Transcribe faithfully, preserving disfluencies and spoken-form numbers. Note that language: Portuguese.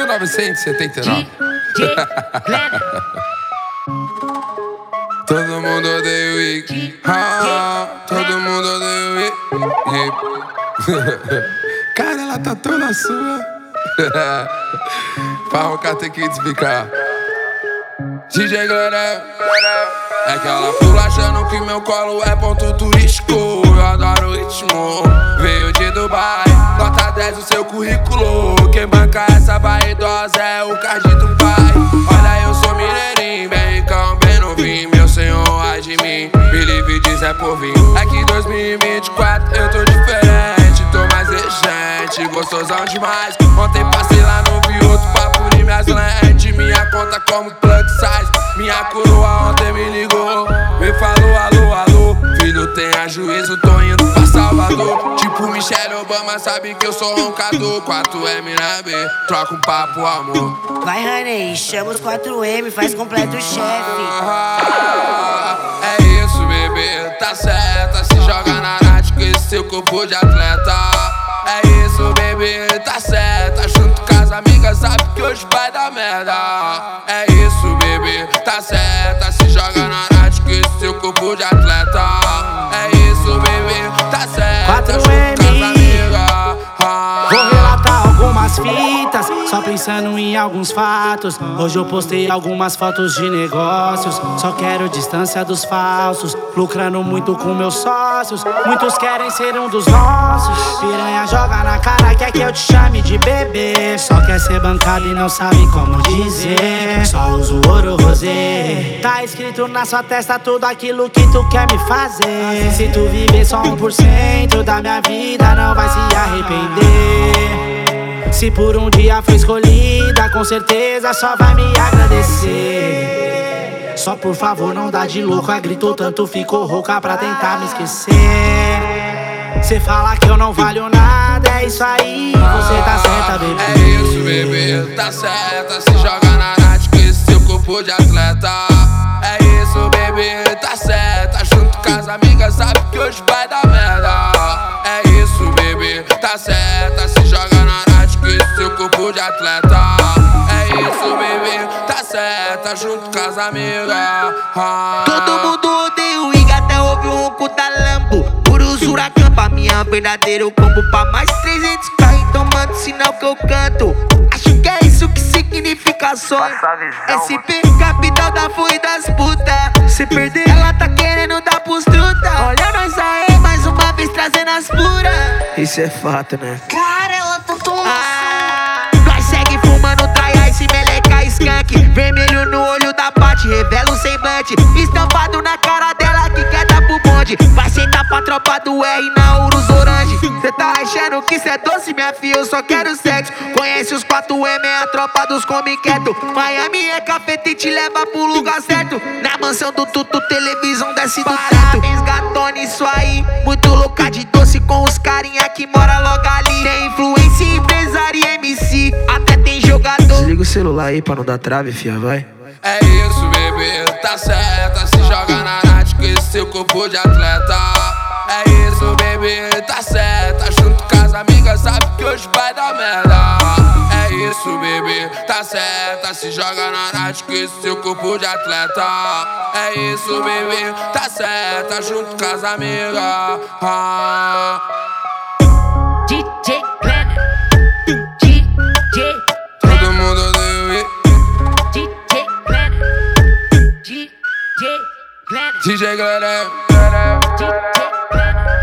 mil novecentos e setenta e nove. Todo mundo odeia o Iggy. Ah, todo mundo odeia o Iggy. Cara, ela tá tão na sua. Pra roncar tem que desbicar. D J Glorel. É que ela pula achando que meu colo é ponto turístico. Eu adoro o ritmo, veio de Dubai. Nota dez o seu currículo. Quem banca essa vaidosa é o card do pai. Olha, eu sou mineirinho, bem ricão, bem novinho. Meu senhor, ai de mim, me livre diz é por vir. É que dois mil e vinte e quatro eu tô diferente, tô mais exigente, gostosão demais. Ontem passei lá no Vioto pra pulir minhas lentes. Minha conta como plug size. Minha coroa ontem me ligou, me falou alô, alô. Filho, tenha juízo, tô indo pra Salvador. Tipo Michelle Obama, sabe que eu sou roncador. quatro M na B, troca um papo, amor. Vai, honey, chama os quatro M, faz completo o chefe. Ah, é isso, bebê, tá certa. Se joga na rádio com esse seu corpo de atleta. É isso, bebê, tá certa. Junto com as amigas, sabe que hoje vai dar merda. É isso, bebê, tá certa. Se joga na rádio com esse seu corpo de atleta. É isso, bebê, tá certa. Junto com as amigas. Ah. Vou relatar algumas fitas, só pensando em alguns fatos. Hoje eu postei algumas fotos de negócios. Só quero distância dos falsos, lucrando muito com meus sócios. Muitos querem ser um dos nossos. Piranha joga na cara, quer que eu te chame de bebê. Só quer ser bancado e não sabe como dizer. Só uso ouro rosé. Tá escrito na sua testa tudo aquilo que tu quer me fazer. Se tu viver só um por cento da minha vida, não vai se arrepender. Se por um dia foi escolhida, com certeza só vai me agradecer. Só por favor não dá de louco, a gritou tanto ficou rouca pra tentar me esquecer. Cê fala que eu não valho nada, é isso aí, você tá certa, bebê. É isso, bebê, tá certa. Se joga na rádio com esse seu corpo de atleta. É isso, bebê, tá certa. Junto com as amigas, sabe que hoje vai dar merda. É isso, bebê, tá certa. Se joga na rádio com esse seu corpo de atleta. É isso, bebê, tá certa. Junto com as amigas. Ah. Todo mundo odeia o Iggy, até ouve o ronco da Lambo. Puros huracan pra minha verdadeiro combo. Pra mais trezentos k, então manda sinal que eu canto. Acho que é isso que significa sonho. S P, capital da fui das puta. Se perder, ela tá querendo dar pros truta. Olha nós aí, mais uma vez trazendo as puras. Isso é fato, né? Cara, ela tá tão Ah, nós segue fumando traia e se meleca skunk. Vermelho no olho da Paty, revela o semblante. Estampado na cara dela que quer dar pro bonde. Vai sentar pra tropa do R na Urus Orange. Cê tá achando que cê é doce, minha filha, eu só quero sexo. Conhece os quatro M, é a tropa dos come quieto. Miami é cafeta e te leva pro lugar certo. Na mansão do Tutu, televisão desce do teto. Esgatone isso aí, muito louca de doce com os carinha que mora logo ali. Tem influência, empresário e M C, até tem jogador. Desliga o celular aí pra não dar trave, fia, vai. É isso, bebê, tá certa. Se joga na rádio com esse seu corpo de atleta. É isso, bebê, tá certa. Junto com as amigas, sabe que hoje vai dar merda. É isso, bebê, tá certa. Se joga na rádio com esse seu corpo de atleta. É isso, bebê, tá certa. Junto com as amigas. Ah. D J Glorel. D J Todo mundo odeia o Iggy. D J Glorel. D J Glorel. D J Glorel. D J Glorel.